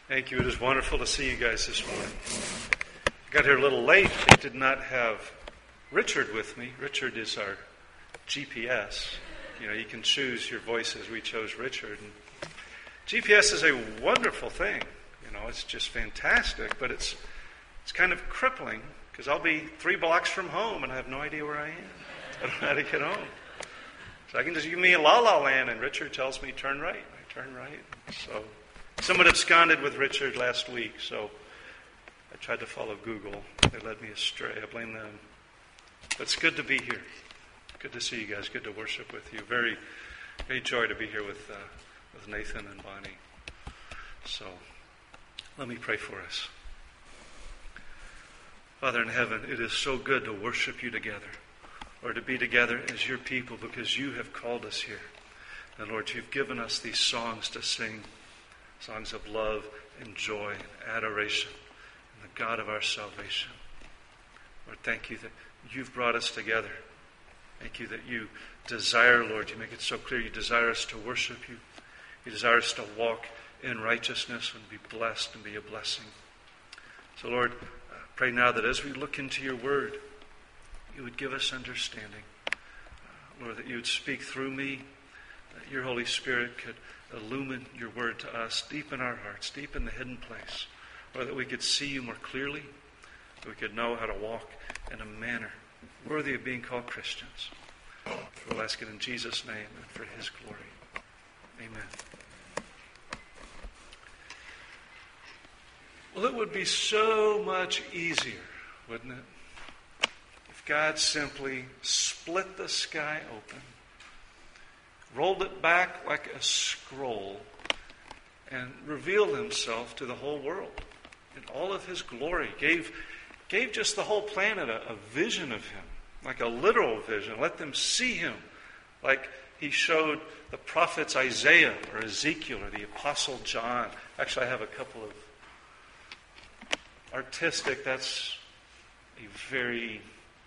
Thank you. It is wonderful to see you guys this morning. I got here a little late. I did not have Richard with me. Richard is our GPS. You can choose your voices. We chose Richard. And GPS is a wonderful thing. It's just fantastic, but it's kind of crippling because I'll be 3 blocks from home and I have no idea where I am. I don't know how to get home. So I can just give me a la-la land and Richard tells me turn right. I turn right. So someone absconded with Richard last week, so I tried to follow Google. They led me astray. I blame them. But it's good to be here. Good to see you guys. Good to worship with you. Very, very joy to be here with Nathan and Bonnie. So let me pray for us. Father in heaven, it is so good to worship you together, or to be together as your people, because you have called us here. And Lord, you've given us these songs to sing, songs of love and joy and adoration, and the God of our salvation. Lord, thank you that you've brought us together. Thank you that you desire, Lord, you make it so clear, you desire us to worship you. You desire us to walk in righteousness and be blessed and be a blessing. So Lord, I pray now that as we look into your word, you would give us understanding. Lord, that you would speak through me, that your Holy Spirit could illumine your word to us deep in our hearts, deep in the hidden place. Lord, that we could see you more clearly, that we could know how to walk in a manner worthy of being called Christians. We'll ask it in Jesus' name and for his glory. Amen. Well, it would be so much easier, wouldn't it, if God simply split the sky open, rolled it back like a scroll, and revealed himself to the whole world in all of his glory. Gave just the whole planet a vision of him, like a literal vision. Let them see him like he showed the prophets Isaiah or Ezekiel or the Apostle John. Actually, I have a couple of artistic, that's a very...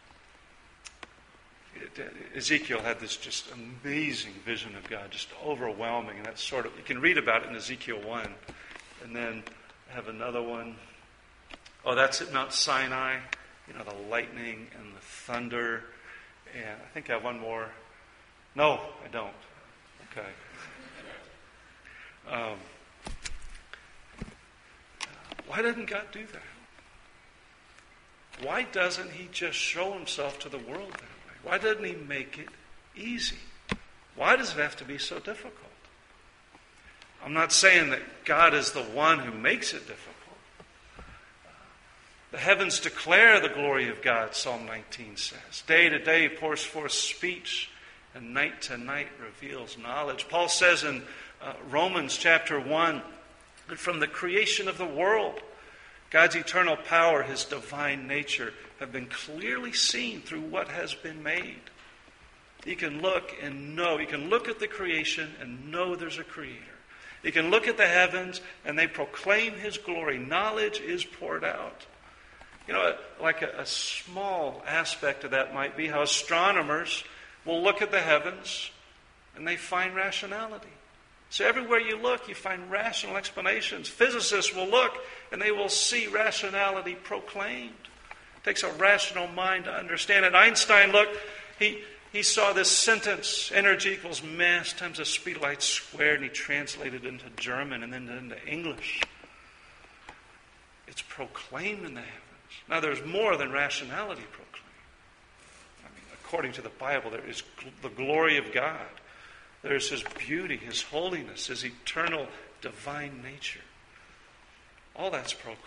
Ezekiel had this just amazing vision of God, just overwhelming. And that's sort of, you can read about it in Ezekiel 1. And then I have another one. Oh, that's at Mount Sinai. The lightning and the thunder. And I think I have one more. No, I don't. Okay. Why doesn't God do that? Why doesn't he just show himself to the world that way? Why doesn't he make it easy? Why does it have to be so difficult? I'm not saying that God is the one who makes it difficult. The heavens declare the glory of God, Psalm 19 says. Day to day pours forth speech, and night to night reveals knowledge. Paul says in Romans chapter 1 that from the creation of the world, God's eternal power, his divine nature, have been clearly seen through what has been made. You can look and know. You can look at the creation and know there's a creator. You can look at the heavens and they proclaim his glory. Knowledge is poured out. Like a small aspect of that might be how astronomers will look at the heavens and they find rationality. So everywhere you look, you find rational explanations. Physicists will look and they will see rationality proclaimed. It takes a rational mind to understand it. Einstein looked, he saw this sentence, energy equals mass times the speed of light squared, and he translated it into German and then into English. It's proclaimed in the heavens. Now there's more than rationality proclaimed. According to the Bible, there is the glory of God. There's his beauty, his holiness, his eternal divine nature. All that's proclaimed.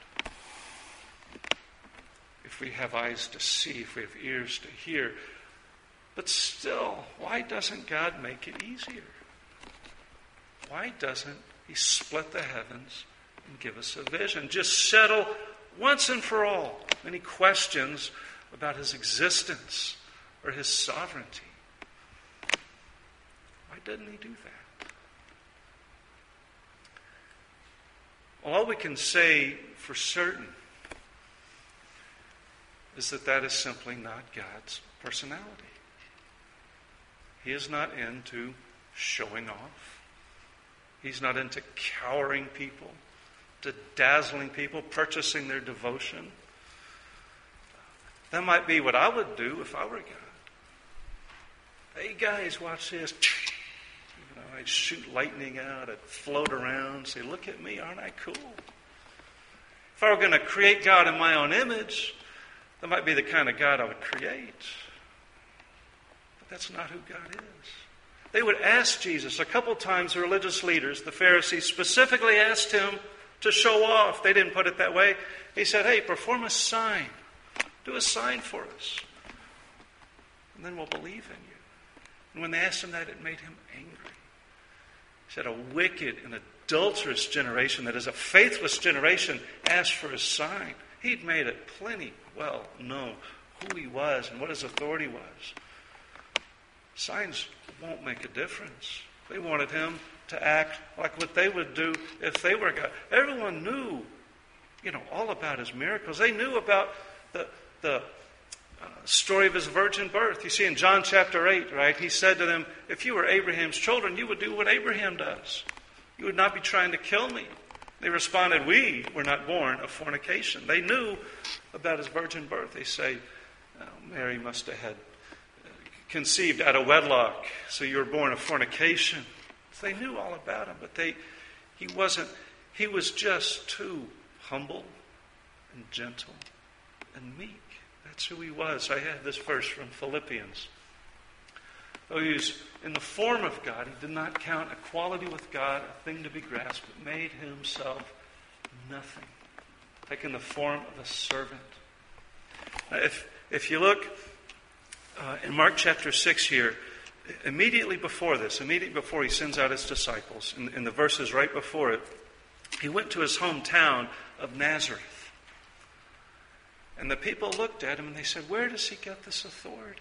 If we have eyes to see, if we have ears to hear. But still, why doesn't God make it easier? Why doesn't he split the heavens and give us a vision? Just settle once and for all any questions about his existence or his sovereignty. Why doesn't he do that? Well, all we can say for certain is that is simply not God's personality. He is not into showing off. He's not into cowering people. to dazzling people, purchasing their devotion. That might be what I would do if I were God. Hey guys, watch this. I'd shoot lightning out, I'd float around, say, look at me, aren't I cool? If I were going to create God in my own image, that might be the kind of God I would create. But that's not who God is. They would ask Jesus. A couple times the religious leaders, the Pharisees, specifically asked him to show off. They didn't put it that way. He said, hey, perform a sign. Do a sign for us. And then we'll believe in you. And when they asked him that, it made him angry. He said, a wicked and adulterous generation, that is a faithless generation, asked for a sign. He'd made it plenty well known who he was and what his authority was. Signs won't make a difference. They wanted him to act like what they would do if they were God. Everyone knew, all about his miracles. They knew about the story of his virgin birth. You see in John chapter 8, right, he said to them, if you were Abraham's children, you would do what Abraham does. You would not be trying to kill me. They responded, we were not born of fornication. They knew about his virgin birth. They say, Mary must have had conceived out of wedlock, so you were born of fornication. So they knew all about him, but he was just too humble and gentle and meek. That's who he was. I have this verse from Philippians. Though he was in the form of God, he did not count equality with God a thing to be grasped, but made himself nothing, taking the form of a servant. Now, if you look in Mark chapter 6 here, immediately before he sends out his disciples, in the verses right before it, he went to his hometown of Nazareth. And the people looked at him and they said, where does he get this authority?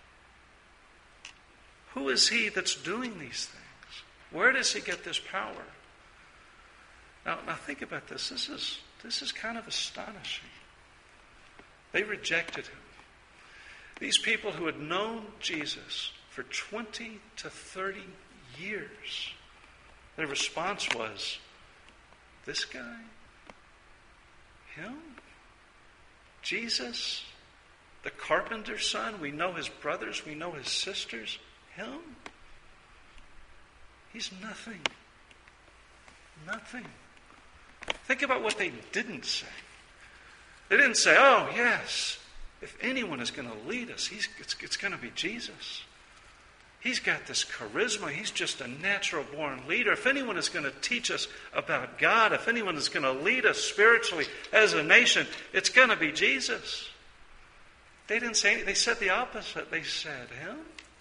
Who is he that's doing these things? Where does he get this power? Now think about this. This is kind of astonishing. They rejected him. These people who had known Jesus for 20 to 30 years, their response was, this guy? Him? Jesus? The carpenter's son? We know his brothers. We know his sisters. Him? He's nothing. Nothing. Think about what they didn't say. They didn't say, oh, yes, if anyone is going to lead us, it's going to be Jesus. He's got this charisma. He's just a natural-born leader. If anyone is going to teach us about God, if anyone is going to lead us spiritually as a nation, it's going to be Jesus. They didn't say anything. They said the opposite. They said, him?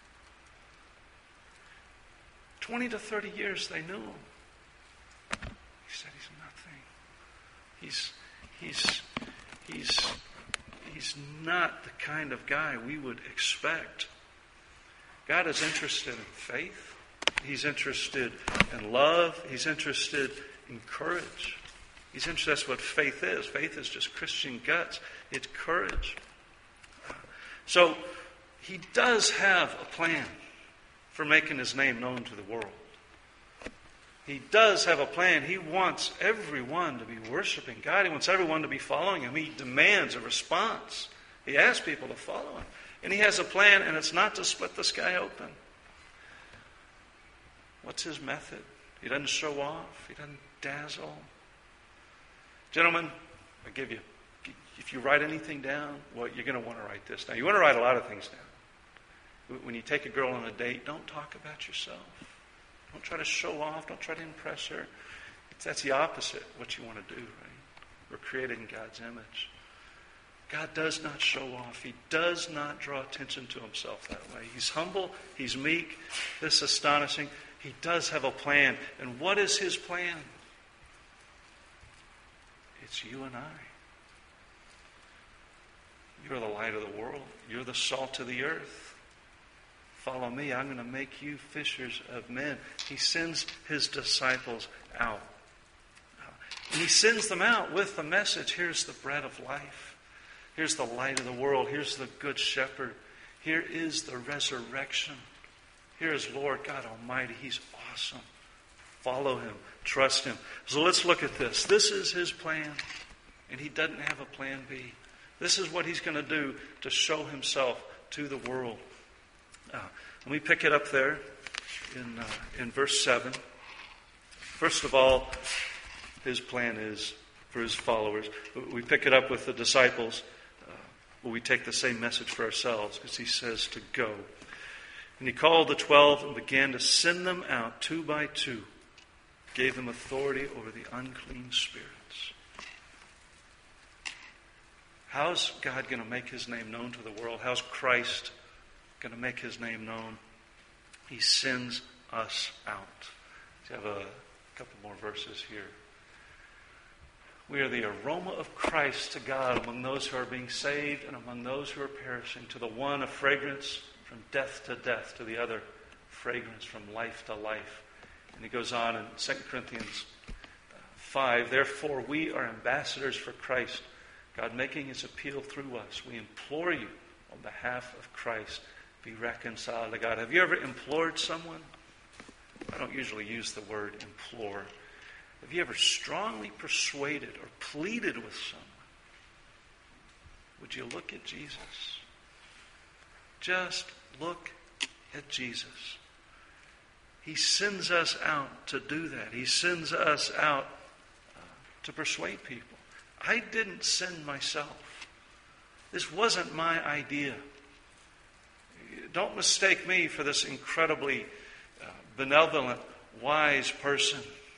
20 to 30 years they knew him. He said he's nothing. He's not the kind of guy we would expect. God is interested in faith. He's interested in love. He's interested in courage. That's what faith is. Faith is just Christian guts. It's courage. So he does have a plan for making his name known to the world. He does have a plan. He wants everyone to be worshiping God. He wants everyone to be following him. He demands a response. He asks people to follow him. And he has a plan, and it's not to split the sky open. What's his method? He doesn't show off. He doesn't dazzle. Gentlemen, I give you, if you write anything down, well, you're going to want to write this down. You want to write a lot of things down. When you take a girl on a date, don't talk about yourself. Don't try to show off. Don't try to impress her. That's the opposite of what you want to do, right? We're created in God's image. God does not show off. He does not draw attention to himself that way. He's humble. He's meek. This is astonishing. He does have a plan. And what is his plan? It's you and I. You're the light of the world. You're the salt of the earth. Follow me. I'm going to make you fishers of men. He sends his disciples out. And he sends them out with the message. Here's the bread of life. Here's the light of the world. Here's the good shepherd. Here is the resurrection. Here is Lord God Almighty. He's awesome. Follow him. trust Him. So let's look at this. This is His plan, and He doesn't have a plan B. This is what He's going to do to show Himself to the world. Let me pick it up there in verse 7. First of all, His plan is for His followers. We pick it up with the disciples. We take the same message for ourselves because He says to go. And He called the 12 and began to send them out 2 by 2. Gave them authority over the unclean spirits. How's God going to make His name known to the world? How's Christ going to make His name known? He sends us out. I have a couple more verses here. We are the aroma of Christ to God among those who are being saved and among those who are perishing. To the one, a fragrance from death to death. To the other, fragrance from life to life. And he goes on in 2 Corinthians 5. Therefore, we are ambassadors for Christ, God making His appeal through us. We implore you on behalf of Christ, be reconciled to God. Have you ever implored someone? I don't usually use the word implore. Have you ever strongly persuaded or pleaded with someone? Would you look at Jesus? Just look at Jesus. He sends us out to do that. He sends us out to persuade people. I didn't send myself. This wasn't my idea. Don't mistake me for this incredibly benevolent, wise person.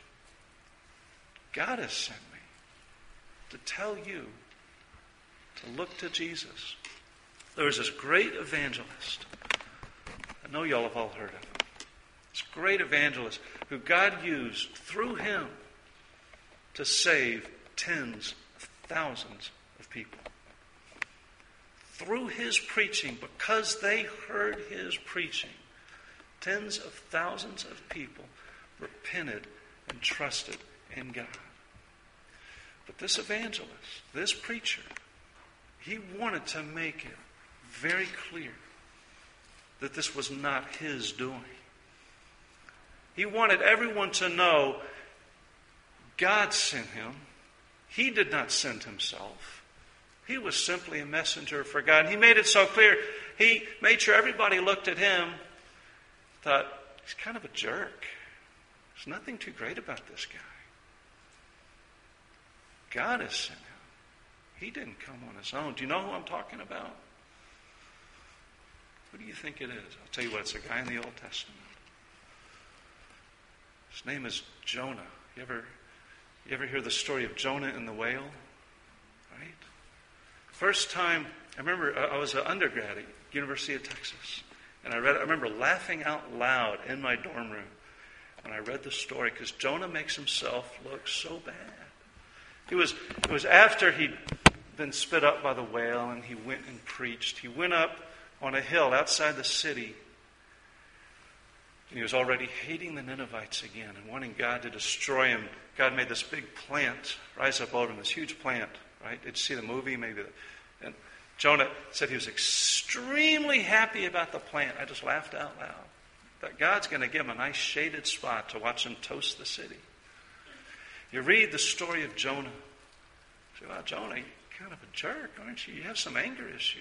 God has sent me to tell you to look to Jesus. There was this great evangelist. I know y'all have all heard of him. This great evangelist who God used through him to save tens of thousands of people. Through his preaching, because they heard his preaching, tens of thousands of people repented and trusted in God. But this evangelist, this preacher, he wanted to make it very clear that this was not his doing. He wanted everyone to know God sent him. He did not send himself. He was simply a messenger for God. And he made it so clear. He made sure everybody looked at him, thought, he's kind of a jerk. There's nothing too great about this guy. God has sent him. He didn't come on his own. Do you know who I'm talking about? Who do you think it is? I'll tell you what, it's a guy in the Old Testament. His name is Jonah. You ever hear the story of Jonah and the whale? Right? First time, I remember I was an undergrad at University of Texas. And I remember laughing out loud in my dorm room when I read the story, because Jonah makes himself look so bad. It was after he'd been spit up by the whale and he went and preached. He went up on a hill outside the city. And he was already hating the Ninevites again and wanting God to destroy him. God made this big plant rise up over him, this huge plant, right? Did you see the movie? Maybe. And Jonah said he was extremely happy about the plant. I just laughed out loud. That God's going to give him a nice shaded spot to watch him toast the city. You read the story of Jonah. You say, well, Jonah, you're kind of a jerk, aren't you? You have some anger issues.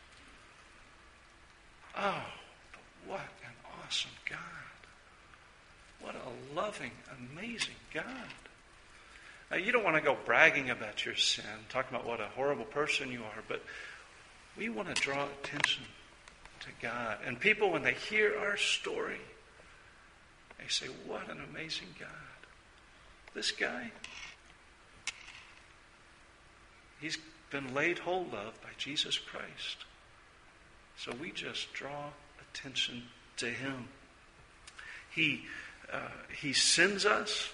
Oh, but what an awesome God. What a loving, amazing God. Now, you don't want to go bragging about your sin, talking about what a horrible person you are, but we want to draw attention to God. And people, when they hear our story, they say, what an amazing God. This guy, he's been laid hold of by Jesus Christ. So we just draw attention to him. He sends us.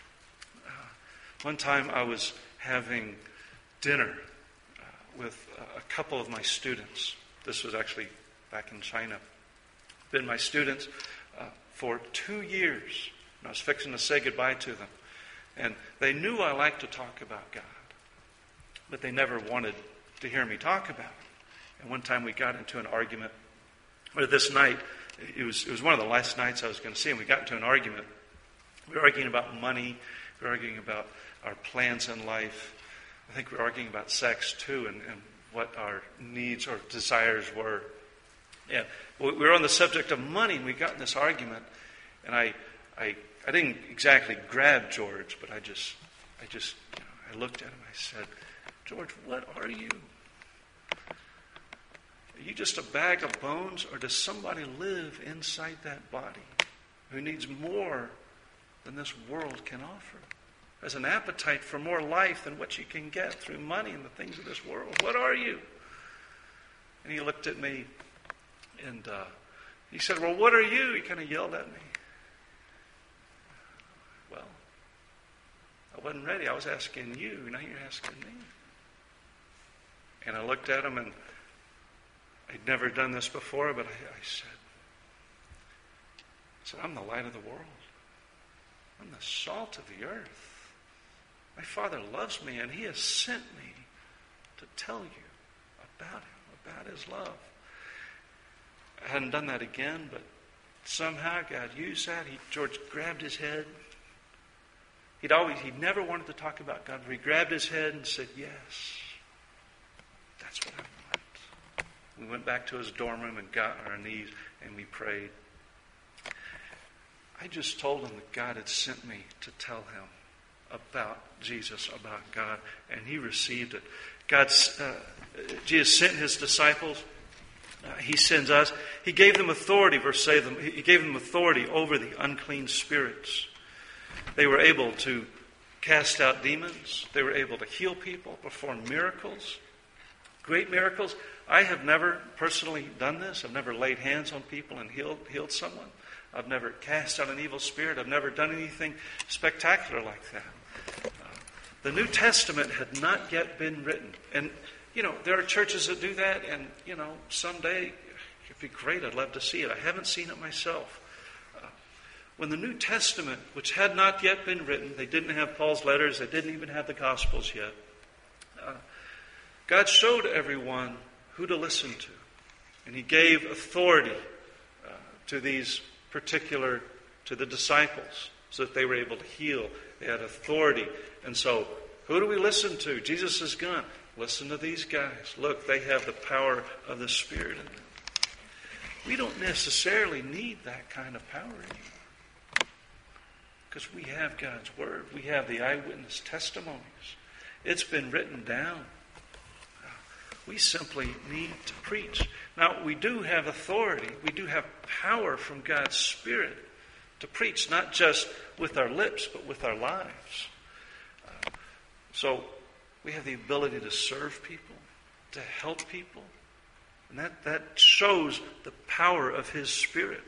One time I was having dinner with a couple of my students. This was actually back in China. Been my students for 2 years. And I was fixing to say goodbye to them. And they knew I liked to talk about God. But they never wanted to hear me talk about it. And one time we got into an argument. Or this night, it was one of the last nights I was going to see him. We got into an argument. We're arguing about money. We're arguing about our plans in life. I think we're arguing about sex too, and what our needs or desires were. And we were on the subject of money, and we got in this argument. And I didn't exactly grab George, but I looked at him. I said, "George, what are you? Are you just a bag of bones, or does somebody live inside that body who needs more than this world can offer? Has an appetite for more life than what you can get through money and the things of this world? What are you?" And he looked at me, and he said, "Well, what are you?" He kind of yelled at me. Well, I wasn't ready. I was asking you. Now you're asking me. And I looked at him, and I'd never done this before, but I said, "I'm the light of the world. I'm the salt of the earth. My Father loves me, and He has sent me to tell you about Him, about His love." I hadn't done that again, but somehow God used that. George grabbed his head. He'd never wanted to talk about God, but he grabbed his head and said, "Yes, that's what I want." We went back to his dorm room and got on our knees and we prayed. I just told him that God had sent me to tell him about Jesus, about God, and he received it. Jesus sent his disciples. He sends us. He gave them authority, verse 7. He gave them authority over the unclean spirits. They were able to cast out demons. They were able to heal people, perform miracles, great miracles. I have never personally done this. I've never laid hands on people and healed someone. I've never cast out an evil spirit. I've never done anything spectacular like that. The New Testament had not yet been written. And, there are churches that do that, and, someday it'd be great. I'd love to see it. I haven't seen it myself. When the New Testament, which had not yet been written, they didn't have Paul's letters, they didn't even have the Gospels yet, God showed everyone who to listen to. And He gave authority to the disciples, so that they were able to heal. They had authority. And so, who do we listen to? Jesus is gone. Listen to these guys. Look, they have the power of the Spirit in them. We don't necessarily need that kind of power anymore, because we have God's Word. We have the eyewitness testimonies. It's been written down. We simply need to preach. Now, we do have authority. We do have power from God's Spirit to preach, not just with our lips, but with our lives. So we have the ability to serve people, to help people. And that shows the power of His Spirit.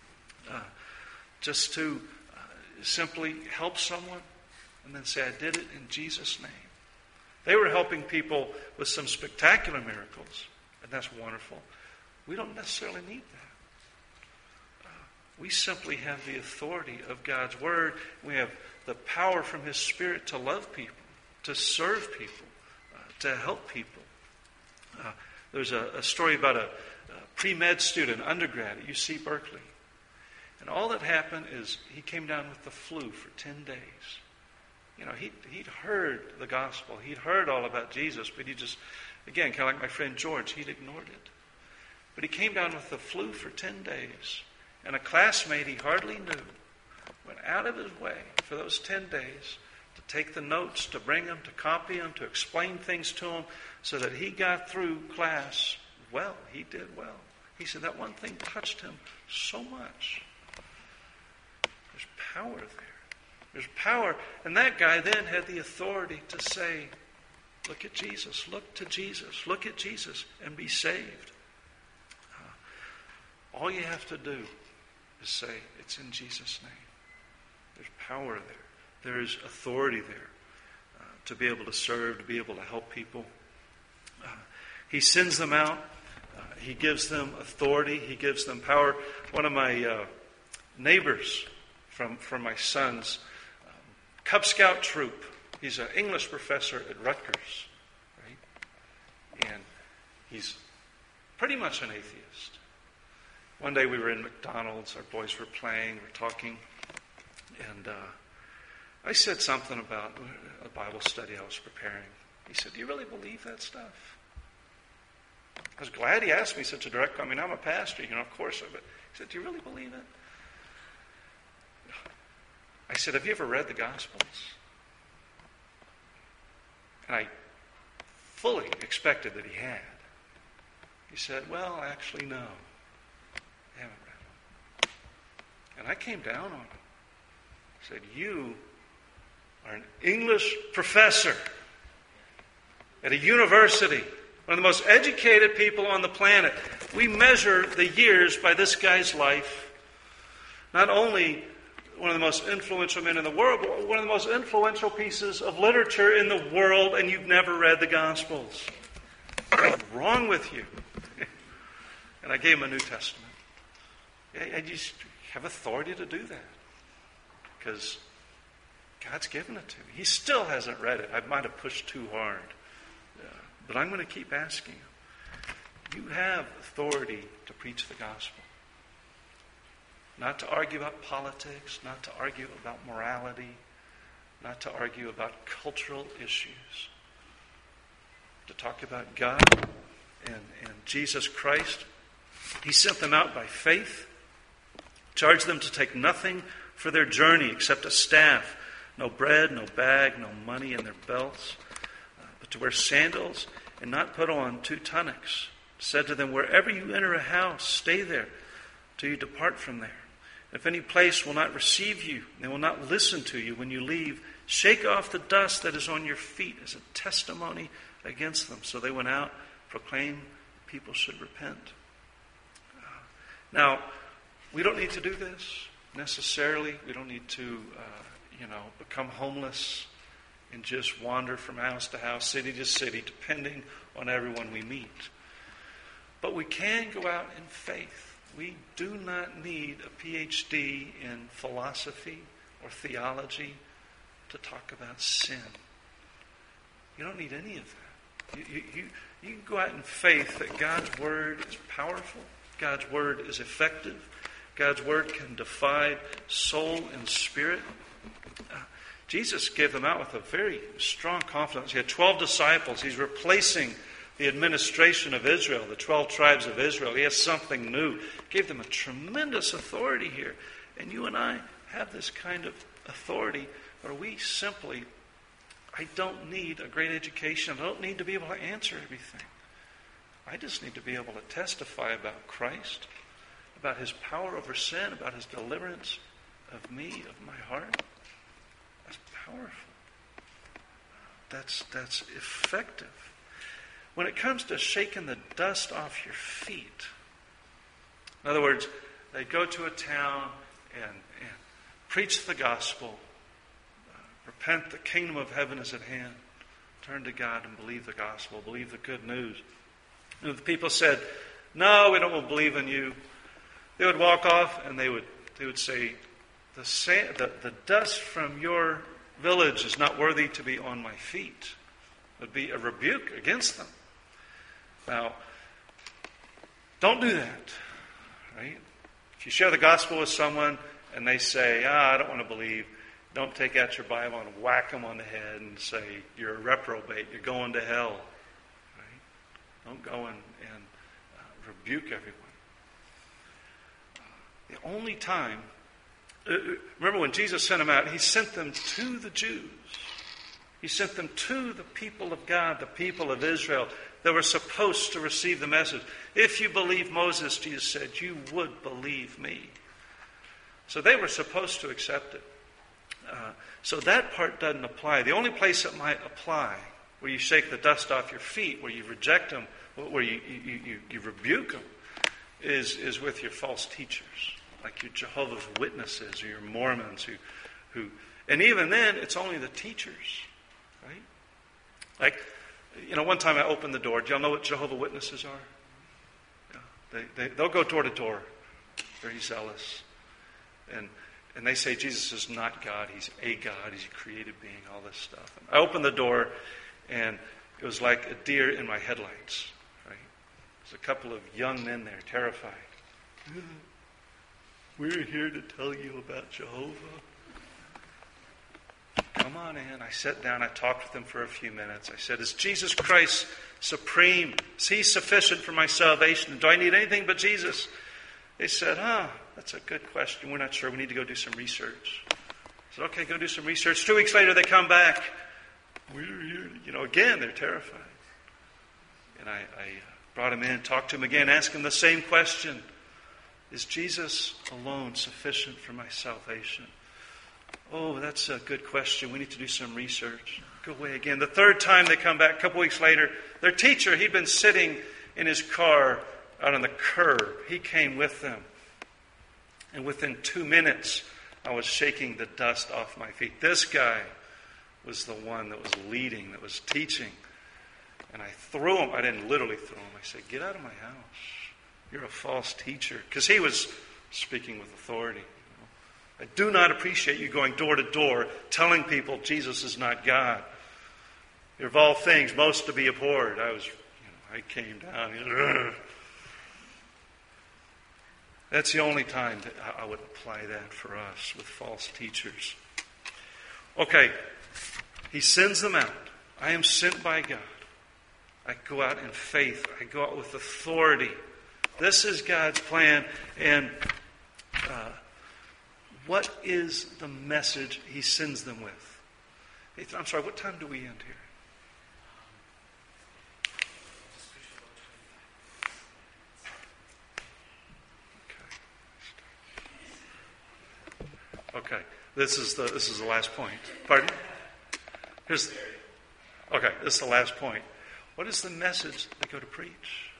Just to simply help someone and then say, "I did it in Jesus' name." They were helping people with some spectacular miracles, and that's wonderful. We don't necessarily need that. We simply have the authority of God's Word. We have the power from His Spirit to love people, to serve people, to help people. There's a story about a pre-med student, undergrad at UC Berkeley. And all that happened is he came down with the flu for 10 days. He'd heard the gospel. He'd heard all about Jesus, but he just, again, kind of like my friend George, he'd ignored it. But he came down with the flu for 10 days. And a classmate he hardly knew went out of his way for those 10 days to take the notes, to bring them, to copy them, to explain things to him, so that he got through class well. He did well. He said that one thing touched him so much. There's power there. There's power. And that guy then had the authority to say, "Look at Jesus. Look to Jesus. Look at Jesus and be saved." All you have to do is say, "It's in Jesus' name." There's power there. There's authority there to be able to serve, to be able to help people. He sends them out. He gives them authority. He gives them power. One of my neighbors from my son's Cub Scout troop, he's an English professor at Rutgers, right? And he's pretty much an atheist. One day we were in McDonald's. Our boys were playing. We're talking. And I said something about a Bible study I was preparing. He said, "Do you really believe that stuff?" I was glad he asked me such a direct question. I mean, I'm a pastor, of course. But he said, "Do you really believe it?" I said, "Have you ever read the Gospels?" And I fully expected that he had. He said, "Well, actually, no. I haven't read them." And I came down on him. I said, "You are an English professor at a university, one of the most educated people on the planet. We measure the years by this guy's life. Not only one of the most influential men in the world, but one of the most influential pieces of literature in the world, and you've never read the Gospels. What's wrong with you?" And I gave him a New Testament. I just have authority to do that because God's given it to me. He still hasn't read it. I might have pushed too hard. But I'm going to keep asking you. You have authority to preach the gospel. Not to argue about politics, not to argue about morality, not to argue about cultural issues. To talk about God and Jesus Christ. He sent them out by faith, charged them to take nothing for their journey except a staff, no bread, no bag, no money in their belts, but to wear sandals and not put on 2 tunics. Said to them, "Wherever you enter a house, stay there till you depart from there. If any place will not receive you, they will not listen to you when you leave, shake off the dust that is on your feet as a testimony against them." So they went out, proclaimed people should repent. Now, we don't need to do this necessarily. We don't need to, become homeless and just wander from house to house, city to city, depending on everyone we meet. But we can go out in faith. We do not need a PhD in philosophy or theology to talk about sin. You don't need any of that. You can go out in faith that God's Word is powerful. God's Word is effective. God's Word can defy soul and spirit. Jesus gave them out with a very strong confidence. He had 12 disciples. He's replacing the administration of Israel, the 12 tribes of Israel. He has something new. He gave them a tremendous authority here. And you and I have this kind of authority where we simply, I don't need a great education. I don't need to be able to answer everything. I just need to be able to testify about Christ, about His power over sin, about His deliverance of me, of my heart. That's powerful. That's effective. When it comes to shaking the dust off your feet, in other words, they go to a town and preach the gospel, repent, the kingdom of heaven is at hand, turn to God and believe the gospel, believe the good news. And the people said, "No, we don't believe in you." They would walk off and they would say, the dust from your village is not worthy to be on my feet. It would be a rebuke against them. Now, don't do that, right? If you share the gospel with someone and they say, "I don't want to believe," don't take out your Bible and whack them on the head and say, "You're a reprobate, you're going to hell." Right? Don't go and rebuke everyone. The only time, remember when Jesus sent them out, He sent them to the Jews. He sent them to the people of God, the people of Israel, that were supposed to receive the message. If you believe Moses, Jesus said, you would believe me. So they were supposed to accept it. So that part doesn't apply. The only place it might apply, where you shake the dust off your feet, where you reject them, where you rebuke them, is with your false teachers, like your Jehovah's Witnesses or your Mormons who and even then, it's only the teachers, right? Like, one time I opened the door. Do y'all know what Jehovah's Witnesses are? Yeah, they'll go door to door, very zealous, and they say Jesus is not God. He's a God. He's a created being. All this stuff. And I opened the door, and it was like a deer in my headlights. Right? There's a couple of young men there, terrified. We're here to tell you about Jehovah. come on in. I sat down. I talked with them for a few minutes. I said, is Jesus Christ supreme? Is He sufficient for my salvation? Do I need anything but Jesus? They said, that's a good question. We're not sure. We need to go do some research. I said, okay, go do some research. 2 weeks later, they come back. Again, they're terrified. And I brought him in, talked to him again, asked him the same question. Is Jesus alone sufficient for my salvation? Oh, that's a good question. We need to do some research. Go away again. The third time they come back, a couple weeks later, their teacher, he'd been sitting in his car out on the curb. He came with them. And within 2 minutes, I was shaking the dust off my feet. This guy was the one that was leading, that was teaching. And I threw him. I didn't literally throw him. I said, get out of my house. You're a false teacher. Because he was speaking with authority. I do not appreciate you going door to door telling people Jesus is not God. You're of all things most to be abhorred. I came down. That's the only time that I would apply that for us with false teachers. Okay, he sends them out. I am sent by God. I go out in faith. I go out with authority. This is God's plan. And what is the message He sends them with? I'm sorry, what time do we end here? Okay. This is the last point. Pardon? This is the last point. What is the message they go to preach?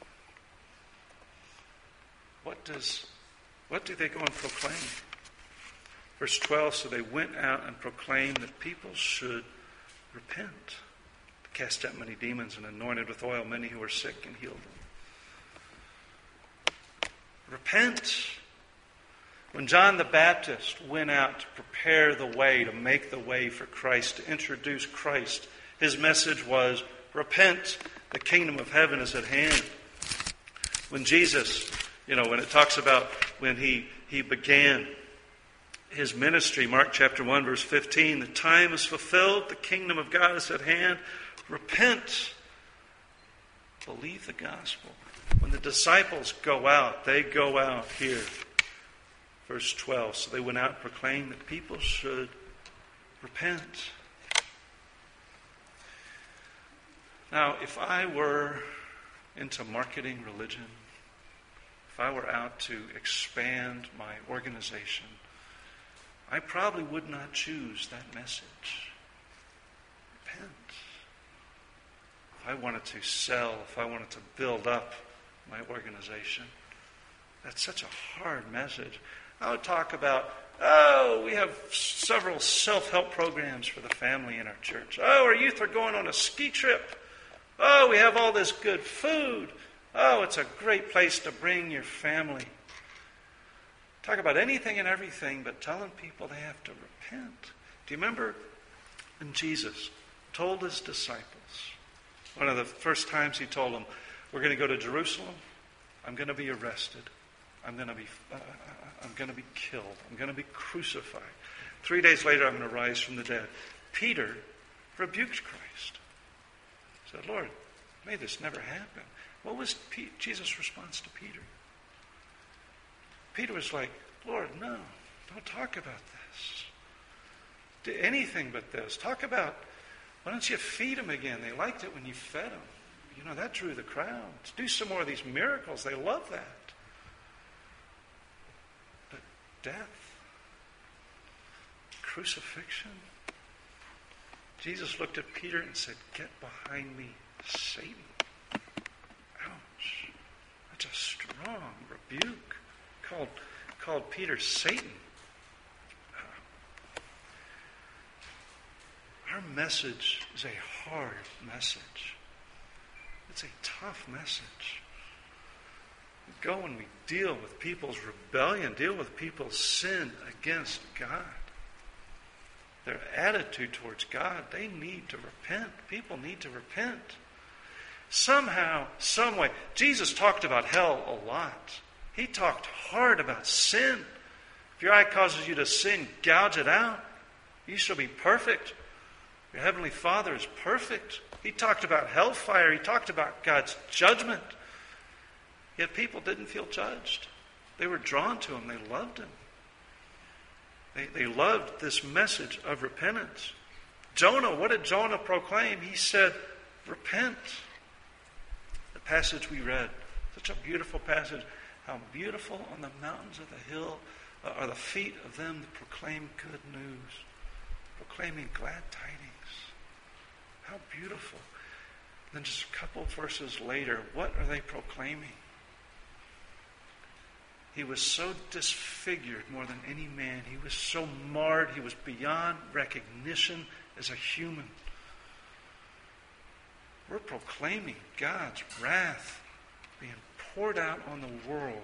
What do they go and proclaim? Verse 12, so they went out and proclaimed that people should repent. They cast out many demons and anointed with oil many who were sick and healed them. Repent. When John the Baptist went out to prepare the way, to make the way for Christ, to introduce Christ, his message was, repent, the kingdom of heaven is at hand. When Jesus, when it talks about when he began his ministry, Mark chapter 1, verse 15, the time is fulfilled, the kingdom of God is at hand. Repent. Believe the gospel. When the disciples go out, they go out here. Verse 12, so they went out and proclaimed that people should repent. Now, if I were into marketing religion, if I were out to expand my organization, I probably would not choose that message. Repent. If I wanted to sell, if I wanted to build up my organization, that's such a hard message. I would talk about, we have several self-help programs for the family in our church. Our youth are going on a ski trip. We have all this good food. It's a great place to bring your family. Talk about anything and everything, but telling people they have to repent. Do you remember when Jesus told his disciples, one of the first times he told them, we're going to go to Jerusalem, I'm going to be arrested. I'm going to be killed. I'm going to be crucified. 3 days later, I'm going to rise from the dead. Peter rebuked Christ. He said, Lord, may this never happen. What was Jesus' response to Peter? Peter was like, Lord, no, don't talk about this. Do anything but this. Talk about, why don't you feed them again? They liked it when you fed them. That drew the crowds. Do some more of these miracles. They love that. Death, crucifixion. Jesus looked at Peter and said, get behind me, Satan. Ouch. That's a strong rebuke. Called Peter Satan. Our message is a hard message. It's a tough message. We go and we deal with people's rebellion, deal with people's sin against God. Their attitude towards God, they need to repent. People need to repent. Somehow, some way. Jesus talked about hell a lot. He talked hard about sin. If your eye causes you to sin, gouge it out. You shall be perfect. Your heavenly Father is perfect. He talked about hellfire. He talked about God's judgment. Yet people didn't feel judged. They were drawn to him. They loved him. They loved this message of repentance. Jonah, what did Jonah proclaim? He said, repent. The passage we read, such a beautiful passage. How beautiful on the mountains of the hill are the feet of them that proclaim good news, proclaiming glad tidings. How beautiful. Then just a couple verses later, what are they proclaiming? He was so disfigured more than any man. He was so marred. He was beyond recognition as a human. We're proclaiming God's wrath being poured out on the world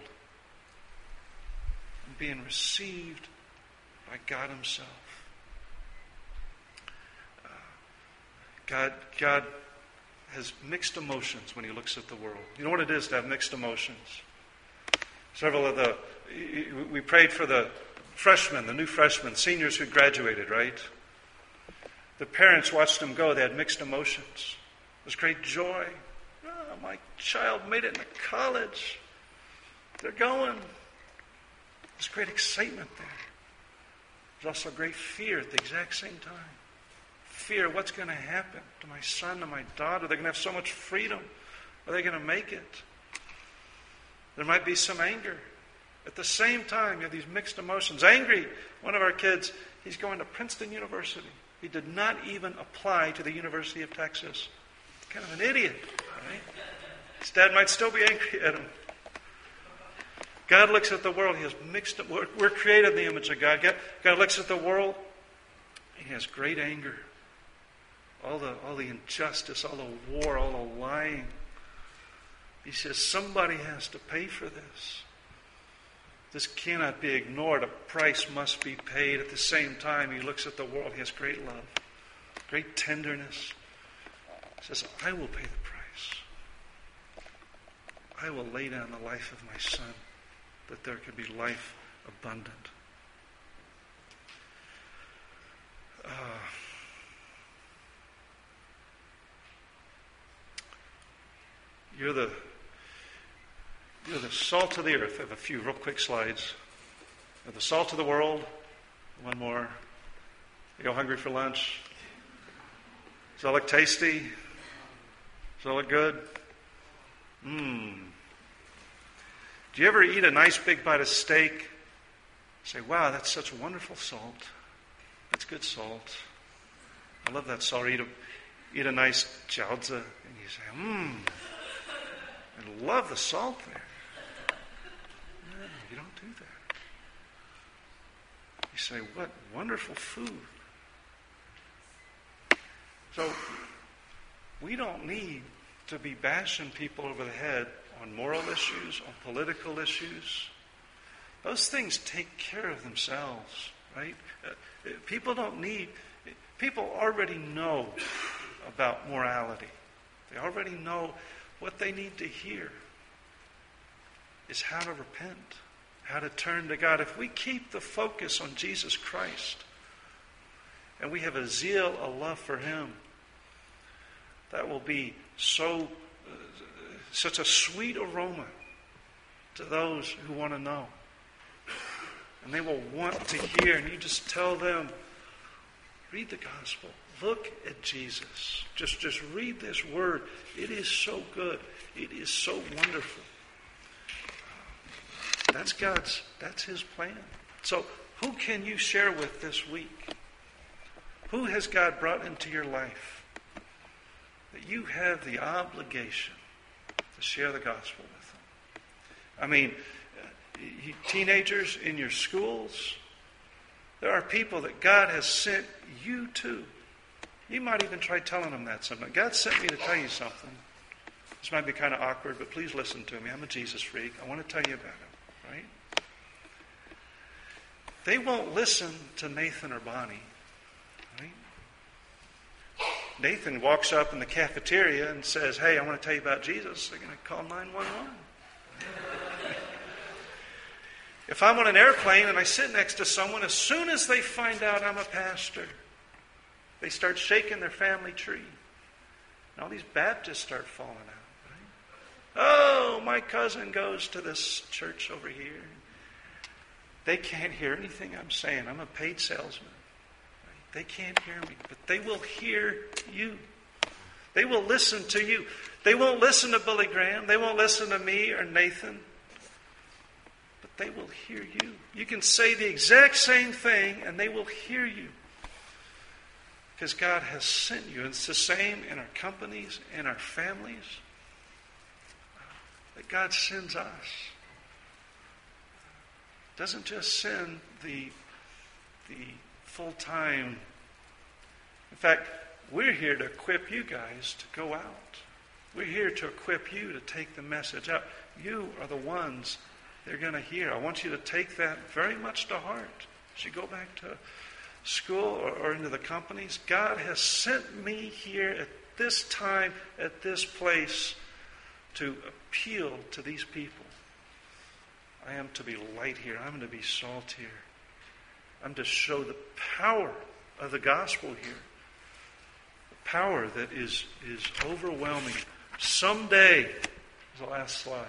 and being received by God himself. God has mixed emotions when he looks at the world. You know what it is to have mixed emotions? We prayed for the freshmen, the new freshmen, seniors who graduated, right? The parents watched them go. They had mixed emotions. There was great joy. Oh, my child made it into college. They're going. There's great excitement there. There's also great fear at the exact same time. Fear, what's going to happen to my son, to my daughter? They're going to have so much freedom. Are they going to make it? There might be some anger. At the same time, you have these mixed emotions. Angry. One of our kids, he's going to Princeton University. He did not even apply to the University of Texas. Kind of an idiot, right? His dad might still be angry at him. God looks at the world. He has mixed. We're created in the image of God. God looks at the world. He has great anger. All the injustice, all the war, all the lying. He says somebody has to pay for this. This cannot be ignored. A price must be paid. At the same time, he looks at the world. He has great love, great tenderness. He says, I will pay the price. I will lay down the life of my son that there could be life abundant. You're the salt of the earth. I have a few real quick slides. You're the salt of the world. One more. You go hungry for lunch? Does that look tasty? Does that look good? Do you ever eat a nice big bite of steak? Say, wow, that's such wonderful salt. That's good salt. I love that salt. Eat a nice jiaozi, and you say, I love the salt there. No, you don't do that. You say, what wonderful food. So, we don't need to be bashing people over the head on moral issues, on political issues. Those things take care of themselves, right? People already know about morality. They already know what they need to hear is how to repent, how to turn to God. If we keep the focus on Jesus Christ and we have a zeal, a love for him, that will be such a sweet aroma to those who want to know. And they will want to hear. And you just tell them, read the gospel. Look at Jesus. Just read this word. It is so good. It is so wonderful. That's his plan. So who can you share with this week? Who has God brought into your life that you have the obligation to share the gospel with them? I mean, teenagers in your schools, there are people that God has sent you to. You might even try telling them that sometime. God sent me to tell you something. This might be kind of awkward, but please listen to me. I'm a Jesus freak. I want to tell you about him, right? They won't listen to Nathan or Bonnie, right? Nathan walks up in the cafeteria and says, hey, I want to tell you about Jesus. They're going to call 911. If I'm on an airplane and I sit next to someone, as soon as they find out I'm a pastor, they start shaking their family tree. And all these Baptists start falling out. Right? Oh, my cousin goes to this church over here. They can't hear anything I'm saying. I'm a paid salesman. Right? They can't hear me, but they will hear you. They will listen to you. They won't listen to Billy Graham. They won't listen to me or Nathan. But they will hear you. You can say the exact same thing and they will hear you. Because God has sent you. And it's the same in our companies, in our families. That God sends us. Doesn't just send the full-time. In fact, we're here to equip you guys to go out. We're here to equip you to take the message out. You are the ones they're going to hear. I want you to take that very much to heart as you go back to school or into the companies. God has sent me here at this time, at this place, to appeal to these people. I am to be light here. I'm to be salt here. I'm to show the power of the gospel here. The power that is overwhelming. Someday, the last slide.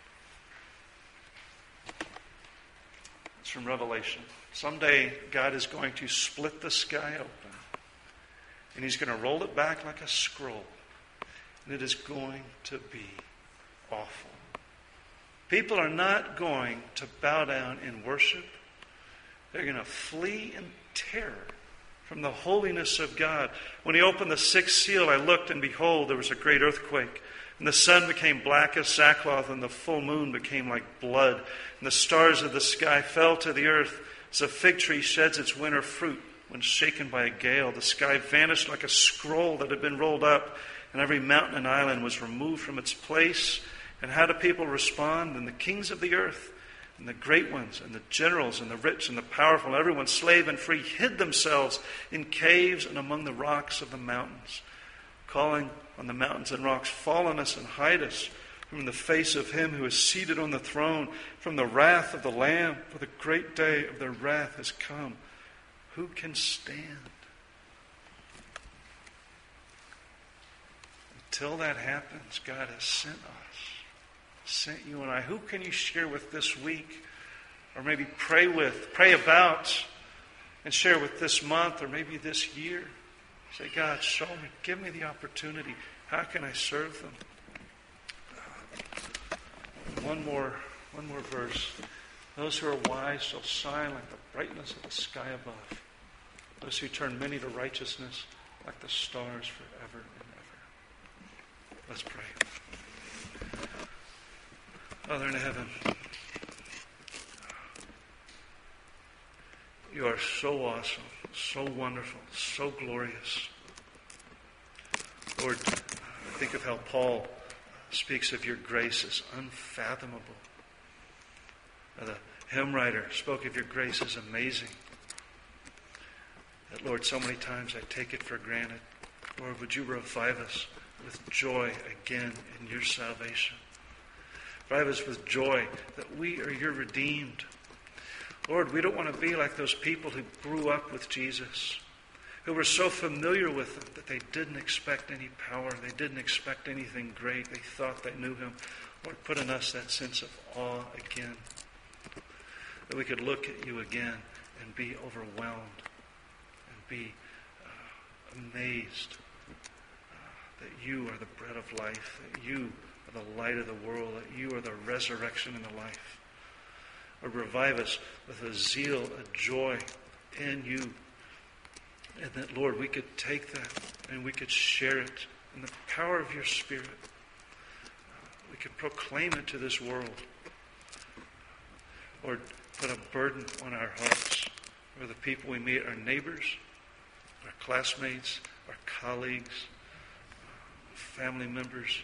It's from Revelation. Someday, God is going to split the sky open. And He's going to roll it back like a scroll. And it is going to be awful. People are not going to bow down in worship. They're going to flee in terror from the holiness of God. When He opened the sixth seal, I looked, and behold, there was a great earthquake. And the sun became black as sackcloth, and the full moon became like blood. And the stars of the sky fell to the earth, as a fig tree sheds its winter fruit when shaken by a gale. The sky vanished like a scroll that had been rolled up, and every mountain and island was removed from its place. And how do people respond? And the kings of the earth, and the great ones, and the generals, and the rich, and the powerful, and everyone slave and free, hid themselves in caves and among the rocks of the mountains, calling on the mountains and rocks, fall on us and hide us from the face of Him who is seated on the throne, from the wrath of the Lamb, for the great day of their wrath has come. Who can stand? Until that happens, God has sent us, sent you and I. Who can you share with this week? Or maybe pray about, and share with this month, or maybe this year? Say, God, show me, give me the opportunity. How can I serve them? One more verse. Those who are wise shall shine like the brightness of the sky above. Those who turn many to righteousness like the stars forever and ever. Let's pray. Father in heaven, you are so awesome, so wonderful, so glorious. Lord, think of how Paul speaks of your grace as unfathomable. The hymn writer spoke of your grace as amazing. That, Lord, so many times I take it for granted. Lord, would you revive us with joy again in your salvation? Revive us with joy that we are your redeemed. Lord, we don't want to be like those people who grew up with Jesus, who were so familiar with him that they didn't expect any power. They didn't expect anything great. They thought they knew him. Lord, put in us that sense of awe again, that we could look at you again and be overwhelmed and be amazed that you are the bread of life, that you are the light of the world, that you are the resurrection and the life. Lord, revive us with a zeal, a joy in you. And that, Lord, we could take that and we could share it in the power of your Spirit. We could proclaim it to this world. Lord, put a burden on our hearts for the people we meet, our neighbors, our classmates, our colleagues, family members.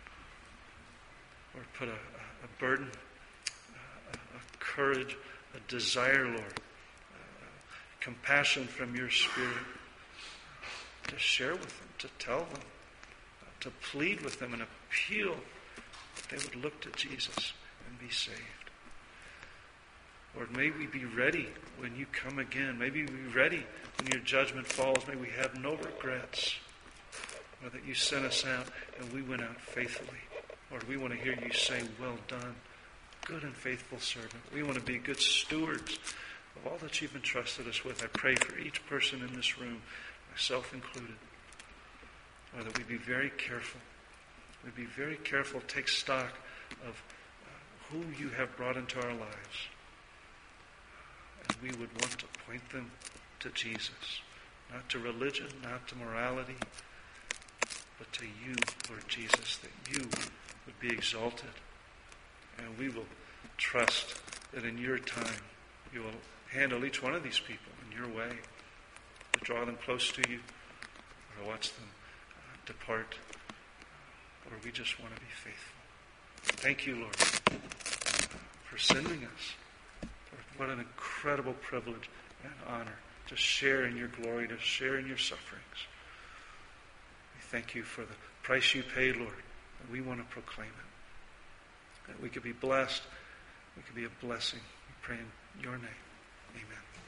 Lord, put a burden, a courage, a desire, Lord, compassion from your Spirit to share with them, to tell them, to plead with them and appeal that they would look to Jesus and be saved. Lord, may we be ready when you come again. May we be ready when your judgment falls. May we have no regrets. Lord, that you sent us out and we went out faithfully. Lord, we want to hear you say, well done, good and faithful servant. We want to be good stewards of all that you've entrusted us with. I pray for each person in this room, myself included. Lord, that we be very careful. We be very careful, take stock of who you have brought into our lives. And we would want to point them to Jesus. Not to religion, not to morality, but to you, Lord Jesus, that you would be exalted. And we will trust that in your time you will handle each one of these people in your way, to draw them close to you, or to watch them depart. Lord, we just want to be faithful. Thank you, Lord, for sending us. Lord, what an incredible privilege and honor to share in your glory, to share in your sufferings. We thank you for the price you paid, Lord, and we want to proclaim it. That we could be blessed, we could be a blessing. We pray in your name. Amen.